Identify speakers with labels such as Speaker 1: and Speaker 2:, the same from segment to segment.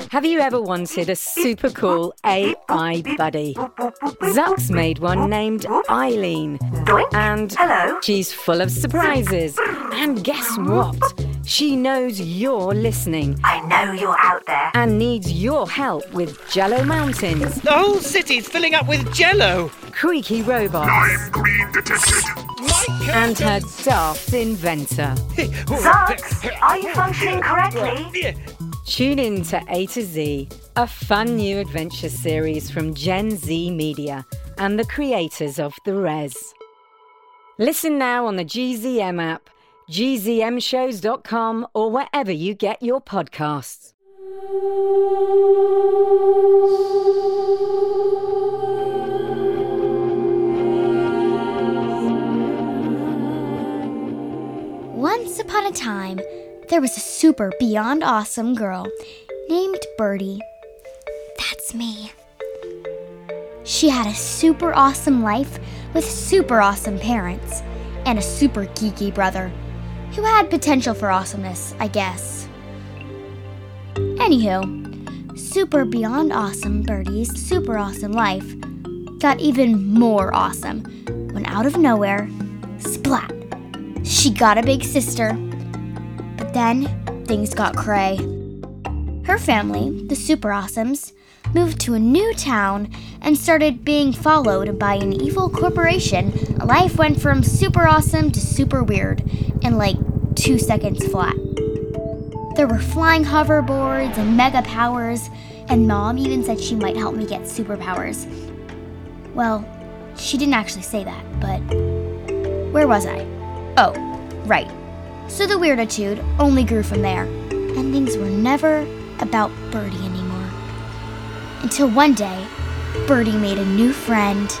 Speaker 1: Have you ever wanted a super cool AI buddy? Zuck's made one named Eileen. And she's full of surprises. And guess what? She knows you're listening.
Speaker 2: I know you're out there.
Speaker 1: And needs your help with Jello Mountains.
Speaker 3: The whole city's filling up with Jello.
Speaker 1: Creaky robots.
Speaker 4: I'm green detected.
Speaker 1: And her daft inventor.
Speaker 2: Zucks, are you functioning correctly?
Speaker 1: Tune in to A to Z, a fun new adventure series from Gen Z Media and the creators of The Res. Listen now on the GZM app, gzmshows.com, or wherever you get your podcasts.
Speaker 5: Once upon a time, there was a super beyond awesome girl named Birdie. That's me. She had a super awesome life with super awesome parents and a super geeky brother who had potential for awesomeness, I guess. Anywho, super beyond awesome Birdie's super awesome life got even more awesome when out of nowhere, splat, she got a big sister. But then, things got cray. Her family, the Super Awesomes, moved to a new town and started being followed by an evil corporation. Life went from super awesome to super weird in like 2 seconds flat. There were flying hoverboards and mega powers, and Mom even said she might help me get superpowers. Well, she didn't actually say that, but where was I? Oh, right. So the weiritude only grew from there, and things were never about Birdie anymore. Until one day, Birdie made a new friend.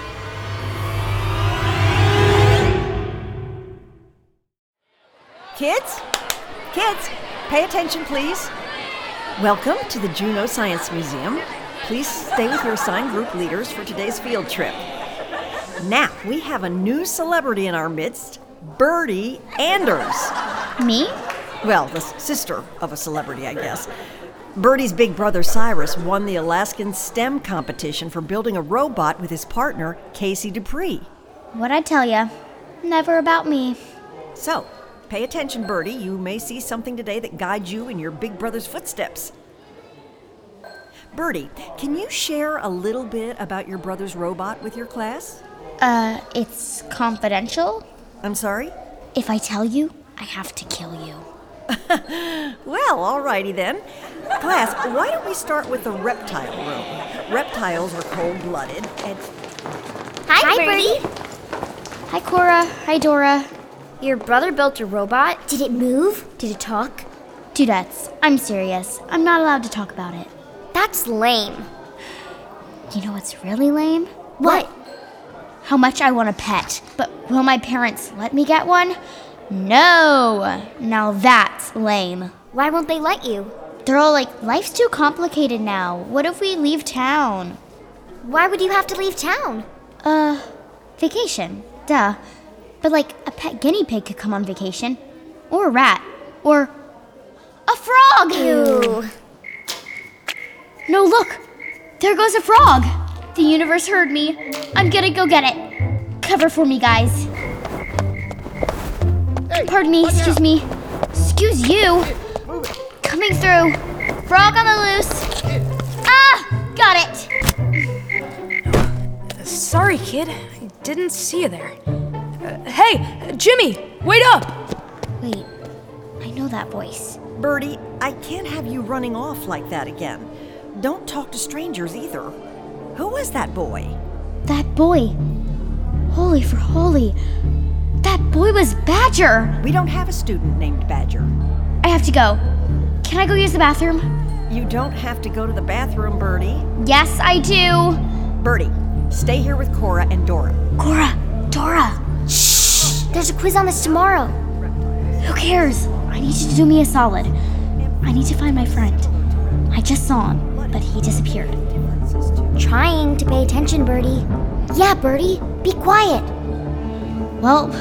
Speaker 6: Kids, pay attention, please. Welcome to the Juneau Science Museum. Please stay with your assigned group leaders for today's field trip. Now, we have a new celebrity in our midst, Birdie Anders.
Speaker 5: Me?
Speaker 6: Well, the sister of a celebrity, I guess. Birdie's big brother Cyrus won the Alaskan STEM competition for building a robot with his partner, Casey Dupree.
Speaker 5: What'd I tell ya? Never about me.
Speaker 6: So, pay attention, Birdie. You may see something today that guides you in your big brother's footsteps. Birdie, can you share a little bit about your brother's robot with your class?
Speaker 5: It's confidential?
Speaker 6: I'm sorry?
Speaker 5: If I tell you, I have to kill you.
Speaker 6: Well, alrighty then. Class, why don't we start with the reptile room? Reptiles are cold-blooded and...
Speaker 5: Hi, Birdie! Hi, Cora. Hi, Dora.
Speaker 7: Your brother built a robot? Did it move? Did it talk?
Speaker 5: Dudettes, I'm serious. I'm not allowed to talk about it.
Speaker 7: That's lame.
Speaker 5: You know what's really lame?
Speaker 7: What?
Speaker 5: How much I want a pet. But will my parents let me get one? No! Now that's lame.
Speaker 7: Why won't they let you?
Speaker 5: They're all like, life's too complicated now. What if we leave town?
Speaker 7: Why would you have to leave town?
Speaker 5: Vacation. Duh. But like, a pet guinea pig could come on vacation. Or a rat. Or a frog!
Speaker 7: Ew.
Speaker 5: No, look! There goes a frog! The universe heard me. I'm gonna go get it. Cover for me, guys. Pardon me, excuse me. Excuse you. Coming through. Frog on the loose. Ah! Got it.
Speaker 8: Sorry, kid. I didn't see you there. Hey, Jimmy, wait up!
Speaker 5: Wait, I know that voice.
Speaker 6: Birdie, I can't have you running off like that again. Don't talk to strangers either. Who was that boy?
Speaker 5: That boy. Holy for holy. That boy was Badger.
Speaker 6: We don't have a student named Badger.
Speaker 5: I have to go. Can I go use the bathroom?
Speaker 6: You don't have to go to the bathroom, Birdie.
Speaker 5: Yes, I do.
Speaker 6: Birdie, stay here with Cora and Dora.
Speaker 5: Cora, Dora.
Speaker 7: Shh! There's a quiz on this tomorrow.
Speaker 5: Who cares? I need you to do me a solid. I need to find my friend. I just saw him, but he disappeared.
Speaker 7: Trying to pay attention, Birdie. Yeah, Birdie, be quiet.
Speaker 5: Well,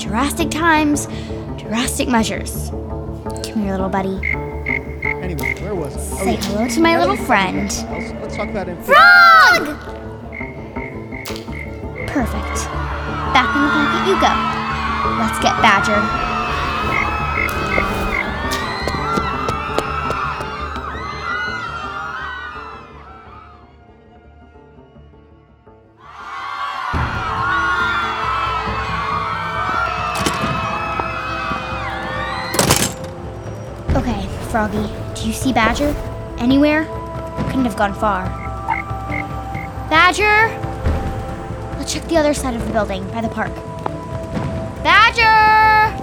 Speaker 5: drastic times, drastic measures. Come here, little buddy.
Speaker 4: Anyway, where Where was I?
Speaker 5: Say hello to my little friend.
Speaker 4: Let's talk about it.
Speaker 5: Frog! Perfect. Back in the pocket you go. Let's get Badger. Okay, Froggy, do you see Badger? Anywhere? Couldn't have gone far. Badger! Let's check the other side of the building, by the park. Badger!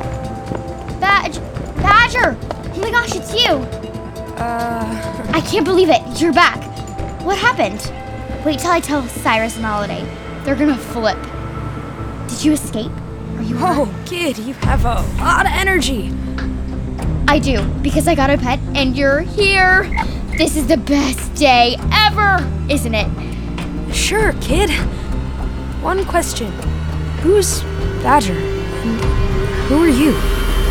Speaker 5: Badger! Oh my gosh, it's you! I can't believe it, you're back. What happened? Wait till I tell Cyrus and Holiday. They're gonna flip. Did you escape? Are you hurt?
Speaker 8: Oh, kid, you have a lot of energy.
Speaker 5: I do, because I got a pet and you're here. This is the best day ever, isn't it?
Speaker 8: Sure, kid. One question. Who's Badger? And who are you?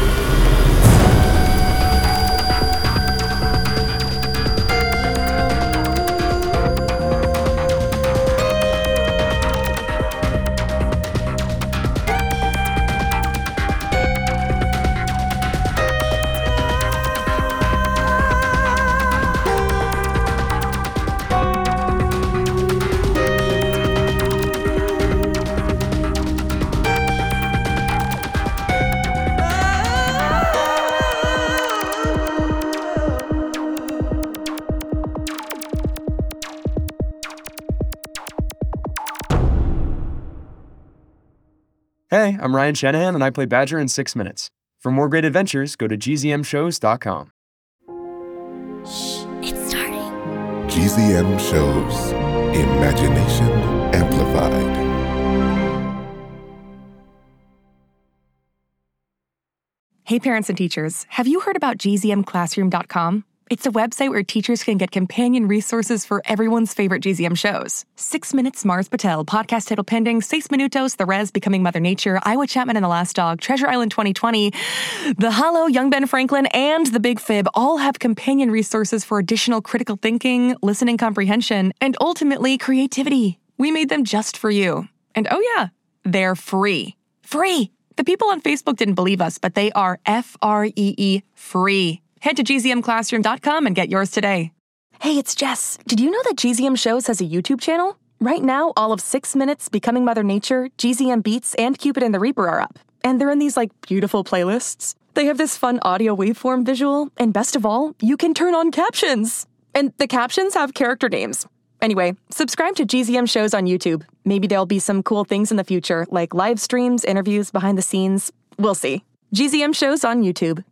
Speaker 9: Hey, I'm Ryan Shanahan, and I play Badger in 6 Minutes. For more great adventures, go to gzmshows.com.
Speaker 5: Shh, it's starting.
Speaker 10: GZM Shows. Imagination Amplified.
Speaker 11: Hey parents and teachers, have you heard about gzmclassroom.com? It's a website where teachers can get companion resources for everyone's favorite GZM shows. 6 Minutes, Mars Patel, Podcast Title Pending, 6 Minutos, The Res, Becoming Mother Nature, Iowa Chapman and the Last Dog, Treasure Island 2020, The Hollow, Young Ben Franklin, and The Big Fib all have companion resources for additional critical thinking, listening comprehension, and ultimately creativity. We made them just for you. And oh yeah, they're free. Free! The people on Facebook didn't believe us, but they are Free free. Head to gzmclassroom.com and get yours today. Hey, it's Jess. Did you know that GZM Shows has a YouTube channel? Right now, all of 6 Minutes, Becoming Mother Nature, GZM Beats, and Cupid and the Reaper are up. And they're in these, beautiful playlists. They have this fun audio waveform visual, and best of all, you can turn on captions. And the captions have character names. Anyway, subscribe to GZM Shows on YouTube. Maybe there'll be some cool things in the future, like live streams, interviews, behind the scenes. We'll see. GZM Shows on YouTube.